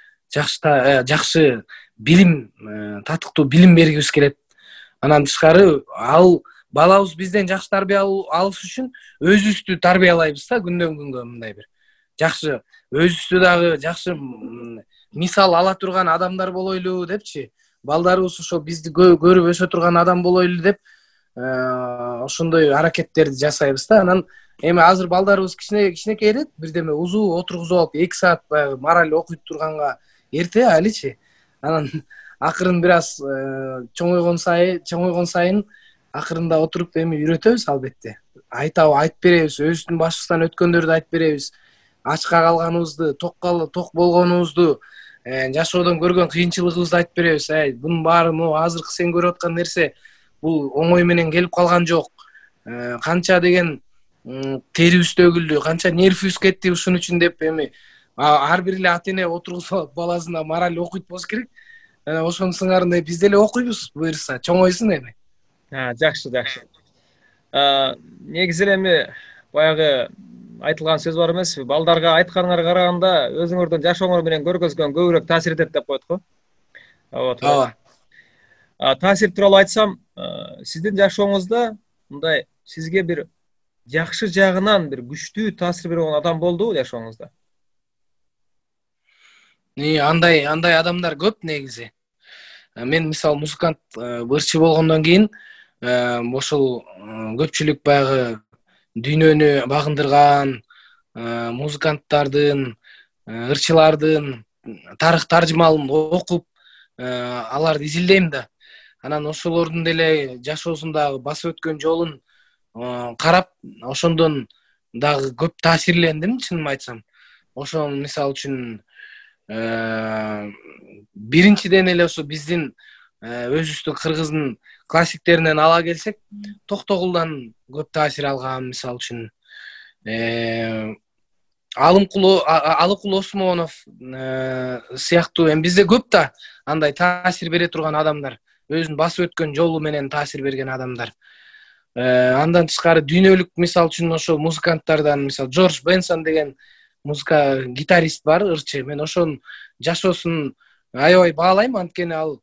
Жакшы билим, татыктуу билим бергибиз келет. Анан тышкары ал балабыз бизден жакшы тарбия алыш үчүн өзүбүздү тарбиялайбыз да, күндөн күнгө мындай бир жакшы, өзүбүздү дагы жакшы мисал ала турган адамдар болойлу депчи. Балдарыбыз ошо бизди көрүп өсө турган адам болойлу деп ошондой аракеттерди жасайбыз да. Анан эми азыр балдарыбыз кичинекей эле, бирдеме узуу отургузуп алып 2 саат баягы мораль окуйт турганга эрте аличи. Анан акырын бир аз чоңойгон сайын акырында отуруп эми үйрөтөбүз албетте. Айтып беребиз, өзүбүздүн башыбыздан өткөндөрдү айтып беребиз. Ачка калганыбызды, ток болгонубузду, жашоодон көргөн кыйынчылыгыбызды айтып беребиз. Бунун баары азыркы сен көрүп аткан нерсе бул оңой менен келип калган жок. Канча деген терибиз төгүлдү, канча нервибиз кетти ушун үчүн деп эми ар бир эле ата эне отургузуп алып баласына мораль окуйт болуш керек. Ошонун сыңарындай биз деле окуйбуз буюрса, чоңойсун эми. Жакшы. Негизи эле эми баягы айтылган сөз бар эмеспи? Балдарга айтканыңарга караганда өзүңөрдүн жашооңор менен көргөзгөн көбүрөөк таасир этет деп коет го. Ооба. Таасир тууралуу айтсам, сиздин жашооңузда мындай сизге бир жакшы жагынан бир күчтүү таасир берген адам болдубу жашооңузда? Андай адамдар көп негизи. Мен мисалы музыкант ырчы болгондон кийин ошол көпчүлүк баягы дүйнөнү багындырган музыканттардын, ырчылардын тарых таржымалын окуп, аларды изилдейм да. Анан ошолордун деле жашоосундагы басып өткөн жолун карап, ошондон дагы көп таасирлендим, чынын айтсам. Ошол мисалы үчүн биринчиден эле ошо биздин өзүбүздүн кыргыздын классиктеринен ала келсек, Токтогулдан көп таасир алгам, мисалы үчүн Алыкул Осмонов сыяктуу эми бизде көп да андай таасир бере турган адамдар, өзүнүн басып өткөн жолу менен таасир берген адамдар. Андан тышкары дүйнөлүк мисалы үчүн ошо музыканттардан мисалы Джордж Бенсон деген музыка гитарист бар, ырчы. Мен ошонун жашоосун аябай баалайм, анткени ал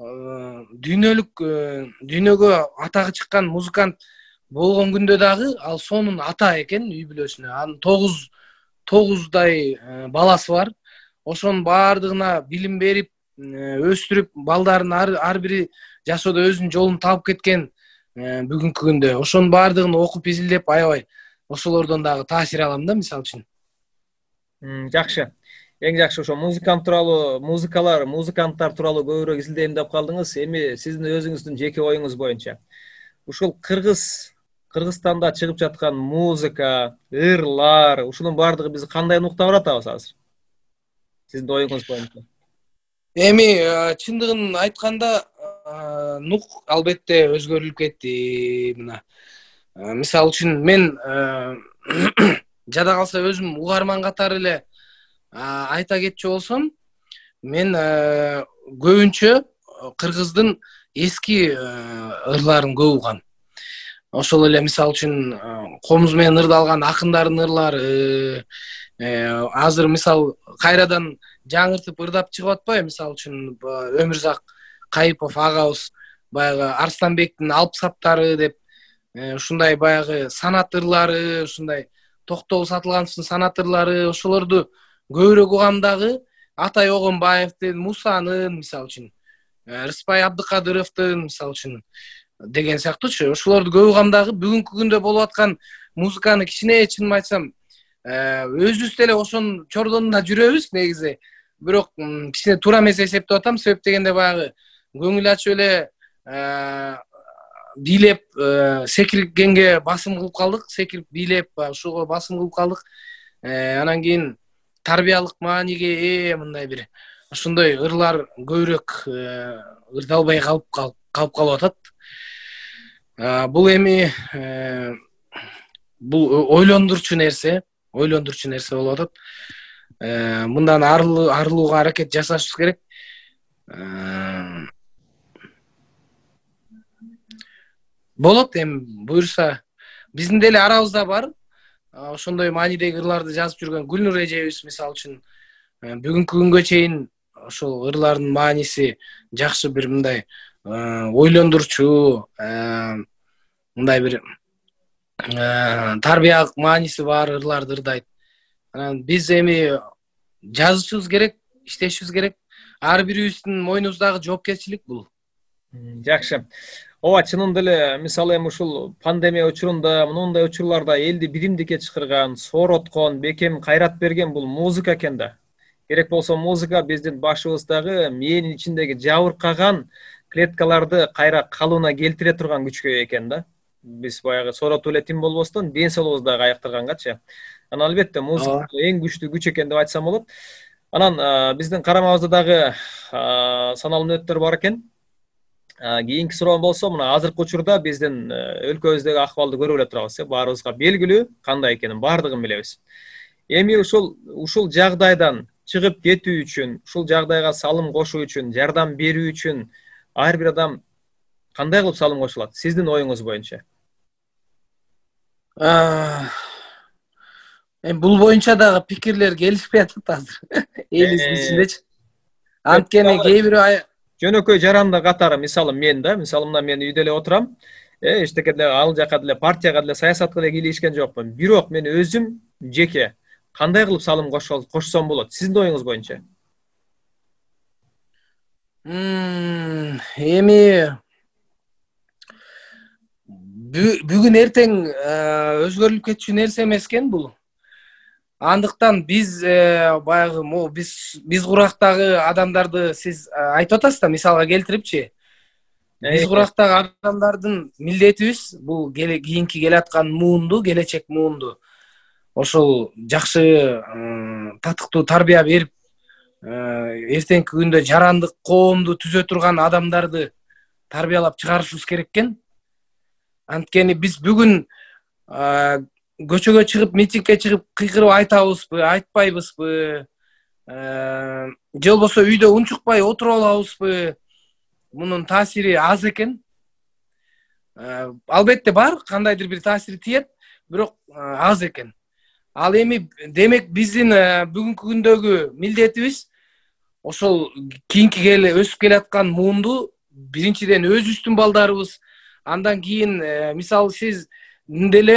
дүйнөгө атагы чыккан музыкант болгон күндө дагы ал сонун ата экен үй бүлөсүнө. Анын 9 баласы бар. Ошонун баардыгына билим берип, өстүрүп, балдарын ар бири жашоодо өзүнүн жолун таап кеткен бүгүнкү күндө. Ошонун баардыгын окуп изилдеп, аябай ошолордон дагы таасир алам да, мисалы үчүн. Жакшы. Эң жакшы ошо музыканттар тууралуу көбүрөөк изилдейм деп калдыңыз. Эми сиздин өзүңүздүн жеке оюңуз боюнча ушул Кыргызстанда чыгып жаткан музыка, ырлар, ушунун баардыгы бизди кандай нуктага баратабыз азыр? Сиздин оюңуз боюнча. Эми чындыгын айтканда, нук албетте өзгөрүлүп кетти. Мына мисалы үчүн мен жада калса өзүм угарман катары эле айта кетчү болсом, мен көбүнчө кыргыздын эски ырларын көп угам. Ошол эле мисалы үчүн комуз менен ырдалган акындардын ырлары, азыр мисалы кайрадан жаңыртып ырдап чыгып атпайбы? Мисалы үчүн Өмүрзак Кайыпов агабыз баягы Арсланбектин Алп саптары деп ушундай баягы санат ырлары, ушундай Токтогул Сатылгановдун санат ырлары, ошолорду көбүрөөк угам дагы. Атай Огонбаевдин, Мусанын, мисалы үчүн Рыспай Абдыкадыровдун, мисалы үчүн деген сыяктуучу. Ошолорду көп угам дагы. Бүгүнкү күндө болуп аткан музыканы кичине чынын айтсам, өзүбүз деле ошонун чордонунда жүрөбүз негизи. Бирок кичине туура эмес эсептеп атам, себеп дегенде баягы көңүл ачып эле бийлеп секиргенге басым кылып калдык, секирип бийлеп ушуга басым кылып калдык. Анан кийин тарбиялык мааниге мындай бир ошондой ырлар көбүрөөк ырдалбай калып калып атат. Бул эми бул ойлондурчу нерсе болуп атат. Мындан арылууга аракет жасашыбыз керек. Болот эми буюрса, биздин деле арабызда бар ошондой маанидеги ырларды жазып жүргөн Гүлнур эжебиз, мисалы үчүн бүгүнкү күнгө чейин ошол ырлардын мааниси жакшы бир мындай ойлондурчу, мындай бир тарбиялык мааниси бар ырларды ырдайт. Анан биз эми жазышыбыз керек, иштешибиз керек. Ар бирибиздин мойнубуздагы жоопкерчилик бул. Жакшы. Ооба, чынында эле мисалы эми ушул пандемия учурунда, мындай учурларда элди биримдикке чакырган, соороткон, бекем кайрат берген бул музыка экен да. Керек болсо музыка биздин башыбыздагы мээнин ичиндеги жабыркаган клеткаларды кайра калыбына келтире турган күчкө экен да. Биз баягы сооротуп эле тим болбостон, ден соолугубузду дагы аяктыргангачы. Анан албетте музыка эң күчтүү күч экен деп айтсам болот. Анан биздин карамабызда дагы саналуу мүнөттөр бар экен. Кийинки суроом болсо, мына азыркы учурда биздин өлкөбүздөгү акыбалды көрүп эле турабыз. Баарыбызга белгилүү кандай экенин баардыгын билебиз. Эми ушул жагдайдан чыгып кетүү үчүн, ушул жагдайга салым кошуу үчүн, жардам берүү үчүн ар бир адам кандай кылып салым кошулат? Сиздин оюңуз боюнча. Бул боюнча дагы пикирлер келишпей атат азыр элибиздин ичиндечи. Анткени кээ бирөө жөнөкөй жарандар катары, мисалы мына мен үйдө эле отурам. Эчтеке деле ал жака деле партияга деле саясатка деле кийлигишкен жокмун. Бирок мен өзүм жеке кандай кылып салым кошсом болот? Сиздин оюңуз боюнча. Эми бүгүн эртең өзгөрүлүп кетчү нерсе эмес экен бул. Андыктан биз баягы биз курактагы адамдарды сиз айтып атасыз да, мисалга келтирипчи. Биз курактагы адамдардын милдетибиз бул кийинки келаткан муунду, келечек муунду ошол жакшы татыктуу тарбия берип, эртеңки күндө жарандык коомду түзө турган адамдарды тарбиялап чыгарышыбыз керек экен. Анткени биз бүгүн көчөгө чыгып, митингге чыгып кыйкырып айтабызбы, айтпайбызбы, же болбосо үйдө унчукпай отуруп алабызбы, мунун таасири аз экен. Албетте бар кандайдыр бир таасири тиет, бирок аз экен. Ал эми демек биздин бүгүнкү күндөгү милдетибиз ошол кийинки өсүп келаткан муунду биринчиден өзүбүздүн балдарыбыз, андан кийин мисалы сиз деле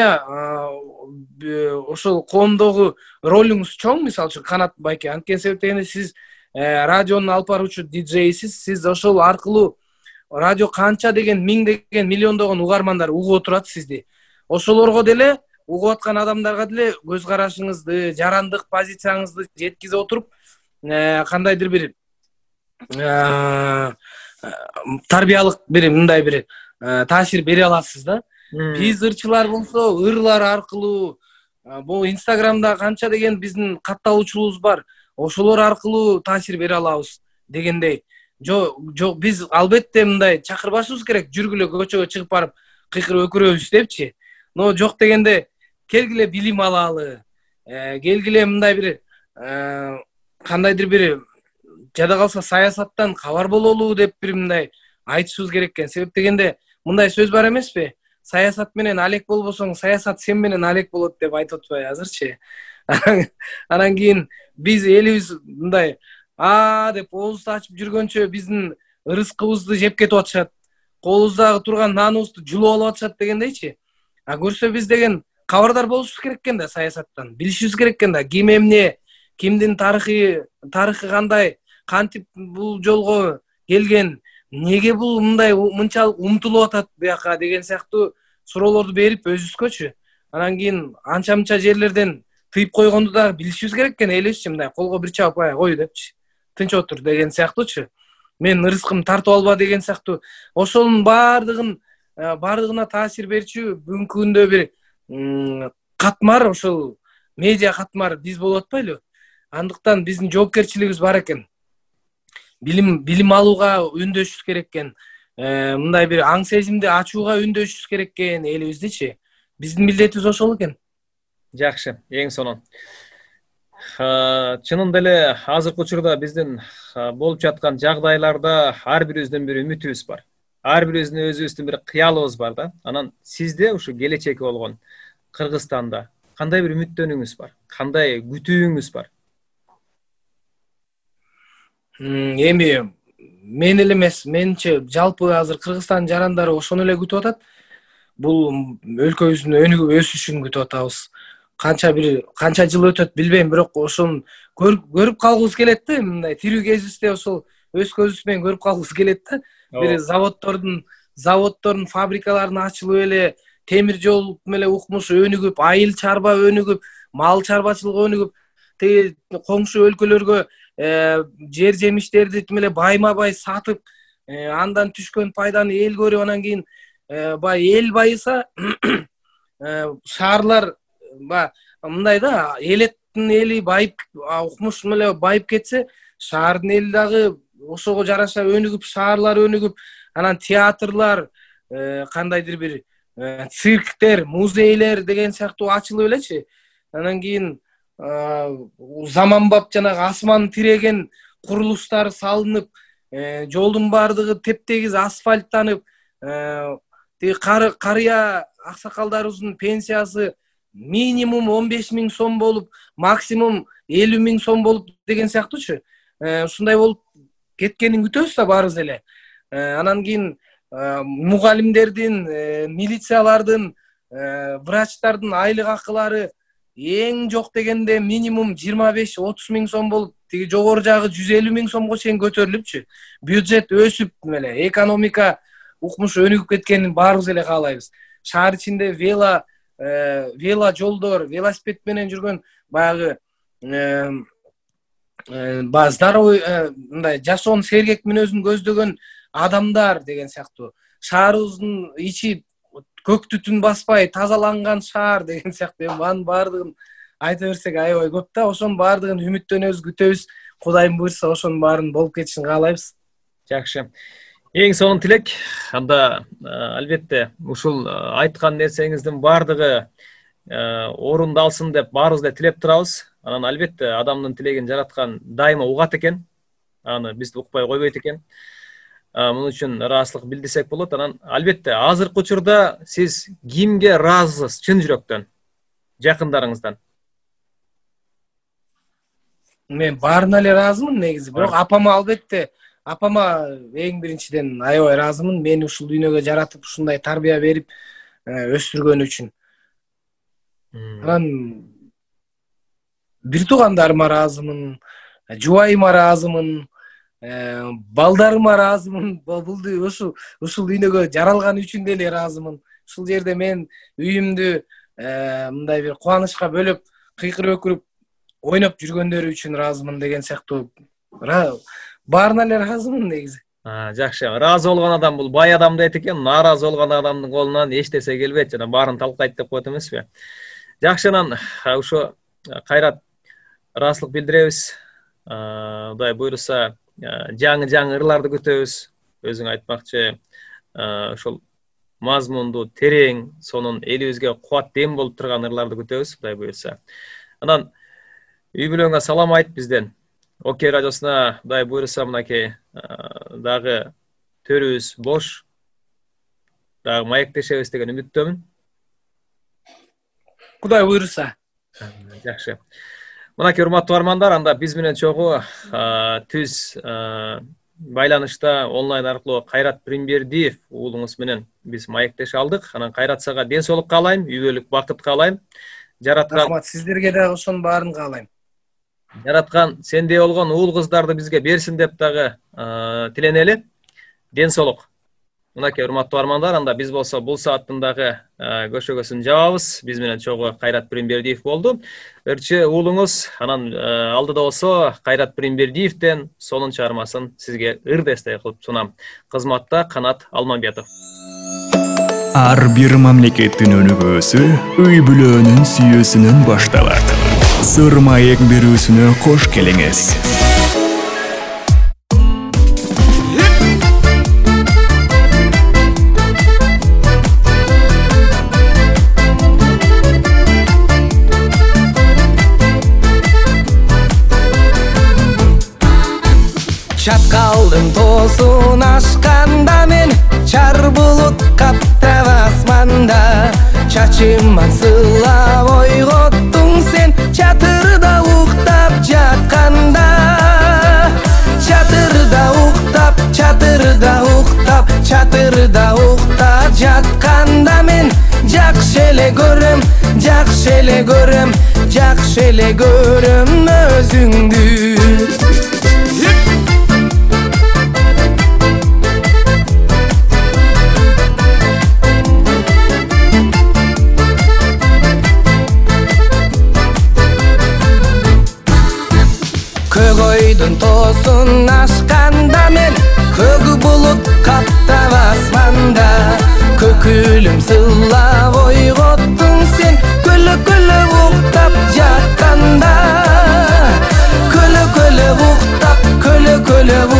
ошол коомдогу ролуңуз чоң, мисалы үчүн Канат байке, анткени себептен сиз радионун алып баруучу диджейсиз, сиз ошол аркылуу радио канча деген миңдеген миллиондогон угармандар угуп отурат сизди. Ошолорго деле угуп аткан адамдарга деле көз карашыңызды, жарандык позицияңызды жеткизе отуруп, кандайдыр бир тарбиялык бир мындай бир таасир бере аласыз да. Биз ырчылар болсо ырлар аркылуу, бул Инстаграмда канча деген биздин катталуучубуз бар, ошолор аркылуу таасир бере алабыз дегендей. Жок, биз албетте мындай чакырбашыбыз керек, жүргүлө көчөгө чыгып барып кыйкырып өкүрөбүз депчи. Но жок дегенде келгиле билим алалы, келгиле мындай бир кандайдыр бир жада калса саясаттан кабар бололу деп бир мындай айтышыбыз керек экен. Себеп дегенде мындай сөз бар эмеспи? Саясат менен алек болбосоң, саясат сен менен алек болот деп айтып атпайбы азырчы. Анан кийин биз элибиз мындай деп оозубузду ачып жүргөнчө биздин ырыскыбызды жеп кетип атышат. Колубуздагы турган наныбызды жулуп алып атышат дегендейчи. Көрсө биз деген кабардар болушубуз керек экен да саясаттан. Билишибиз керек экен да, ким эмне, кимдин тарыхы кандай, кантип бул жолго келген, неге бул мынчалык умтулуп атат бияка деген сыяктуу суроолорду берип өзүбүзгөчү. Анан кийин анча мынча жерлерден тыйып койгонду дагы билишибиз керек экен, элибизчи мындай колго бир чабып кой депчи, тынч отур деген сыяктуучу. Мен ырыскым тартып алба деген сыяктуу. Ошонун бардыгына таасир берчү бүгүнкү күндө бир катмар, ошол медиа катмар биз болуп атпайлы. Андыктан биздин жоопкерчилигибиз бар экен. Билим алууга үндөшүбүз керек экен. Мындай бир аң сезимди ачууга үндөшүбүз керек экен элибиздичи. Биздин милдетибиз ошол экен. Жакшы, эң сонун. Чынында эле азыркы учурда биздин болуп жаткан жагдайларда ар бирибиздин бир үмүтүбүз бар. Ар бирибиздин өзүбүздүн бир кыялыбыз бар да. Анан сизде ушу келечеки болгон Кыргызстанда кандай бир үмүттөнүүңүз бар? Кандай күтүүңүз бар? Эми мен эле эмес, менче жалпы азыр Кыргызстан жарандары ошону эле күтүп атат. Бул өлкөбүздүн өнүгүп өсүшүн күтүп атабыз. Канча жыл өтөт билбейм, бирок ошону көрүп калгыбыз келет да, мындай тирүү кезибизде ошол өз көзүбүз менен көрүп калгыбыз келет да. Бир заводдордун, фабрикалардын ачылып эле, темир жол менен укмуш өнүгүп, айыл чарба өнүгүп, мал чарбачылыгы өнүгүп, тиги коңшу өлкөлөргө жер жемиштерди эле байма-бай сатып, андан түшкөн пайданы эл көрүп, анан кийин эл байыса, шаарлар мындай да, элеттин эли байып, укмуш менен байып кетсе, шаардын эли дагы ошого жараша өнүгүп, шаарлар өнүгүп, анан театрлар, кандайдыр бир цирктер, музейлер деген сыяктуу ачылып элечи. Анан кийин заманбап жанагы асман тиреген курулуштар салынып, жолдун баардыгы тептегиз асфальттанып, тиги карыя аксакалдарыбыздын пенсиясы минимум 15.000 сом болуп, максимум 50.000 сом болуп деген сыяктуучу. Ушундай болуп кеткенин күтөбүз да баарыбыз эле. Анан кийин мугалимдердин, милициялардын, врачтардын айлык акылары эң жок дегенде минимум 25-30 миң сом болуп, тиги жогору жагы 150 миң сомго чейин көтөрүлүпчү. Бюджет өсүп эле, экономика укмуш өнүгүп кеткенин баарыбыз эле каалайбыз. Шаар ичинде вело жолдор, велосипед менен жүргөн баягы здоровый мындай жашоонун сергек мүнөзүн көздөгөн адамдар деген сыяктуу. Шаарыбыздын ичи көк түтүн баспай тазаланган шаар деген сыяктуу. Анын баардыгын айта берсек аябай көп да. Ошонун баардыгын үмүттөнөбүз, күтөбүз. Кудайым буйрса ошонун баарын болуп кетишин каалайбыз. Жакшы. Эң сонун тилек. Анда албетте ушул айткан нерсеңиздин баардыгы орундалсын деп баарыбыз да тилеп турабыз. Анан албетте адамдын тилегин жараткан дайыма угат экен. Аны биз укпай койбойт экен. Мун үчүн ыраазычылык билдирсек болот. Анан албетте азыркы учурда сиз кимге ыраазысыз чын жүрөктөн? Жакындарыңыздан? Мен баарына эле ыраазымын негизи. Бирок апама албетте, апама эң биринчиден аябай ыраазымын. Мени ушул дүйнөгө жаратып, ушундай тарбия берип өстүргөн үчүн. Анан бир туугандарыма ыраазымын, жубайыма ыраазымын, балдарыма ыраазымын. Ушул дүйнөгө жаралган үчүн деле ыраазымын. Ушул жерде мен үйүмдү мындай бир кубанычка бөлөп, кыйкырып өкүрүп ойноп жүргөндөрү үчүн ыраазымын деген сыяктуу. Баарына эле ыраазымын негизи. Жакшы. Ыраазы болгон адам бул бай адам дейт экен. Нааразы болгон адамдын колунан эч нерсе келбейт, жана баарын талкайт деп коет эмеспи? Жакшы, анан ошо кайрат ыраазычылык билдиребиз. Кудай буйруса жаңы ырларды күтөбүз. Өзүң айтмакчы, ошол мазмундуу, терең, сонун элибизге кубат дем болуп турган ырларды күтөбүз, Кудай буйруса. Анан үй бүлөңө салам айт бизден. Окей радиосуна Кудай буйруса мынакей дагы төрүбүз бош. Дагы маектешебиз деген үмүттөмүн. Кудай буйруса. Жакшы. Мынакей урматтуу армандар, анда биз менен чогуу түз байланышта онлайн аркылуу Кайрат Пиримбердиев уулуңуз менен биз маектеше алдык. Анан Кайрат сага ден соолук каалайм, үй бүлөлүк бакыт каалайм. Рахмат, сиздерге дагы ошонун баарын каалайм. Жараткан сендей болгон уул кыздарды бизге берсин деп дагы тиленели. Ден соолук. Мынакей урматтуу армандар, анда биз болсо бул сааттын дагы көшөгөсүн жабабыз. Биз менен чогуу Кайрат Пиримбердиев болду. Ырчы уулуңуз, анан алдыда болсо Кайрат Пиримбердиевден сонун чыгармасын сизге ырдесте кылып сунам. Кызматта Канат Алмамбетов. Ар бир мамлекеттин өнүгүүсү үй бүлөнүн сүйүүсүнөн башталат. Сыр маек берүүсүнө кош келиңиз. Чаткалдын тоосун ашканда мен чар булут каптап асманда. Чачыман сылап ойготтуң сен чатырда уктап жатканда. Чатырда уктап жатканда мен жакшы эле көрөм өзүңдү. Көйдүн тоосун ашканда мен көк булут каптап асманда. Көкүлүм сылап ойготтуң сен көлөп уктап жатканда.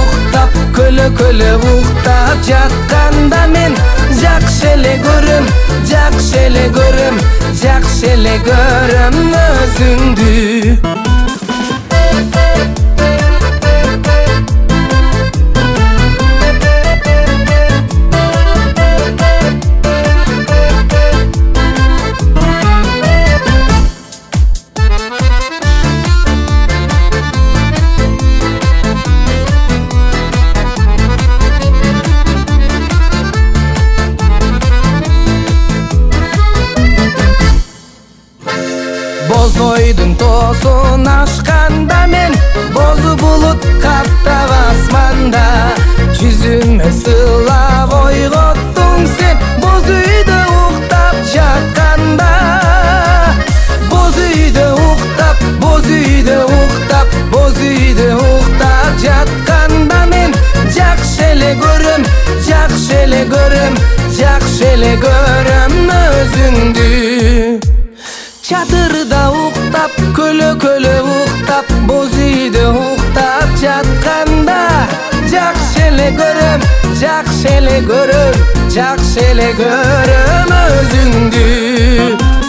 Көлөп уктап жатканда мен жакшы эле жакшы эле көрөм, жакшы эле көрөм өзүңдү. Боз ойдун тоосун ашканда мен, бозу булут каптап асманда, жүзүмө сыйлап ойготтуң сен, боз үйдө уктап жатканда. Боз үйдө уктап, боз үйдө уктап, боз үйдө уктап жатканда мен, жакшы эле көрөм, жакшы эле көрөм, жакшы эле көрөм өзүңдү. Чатырда уктап, көлө уктап, боз үйдө уктап жатканда, жакшы эле көрөм, жакшы эле көрөм, жакшы эле көрөм өзүңдү.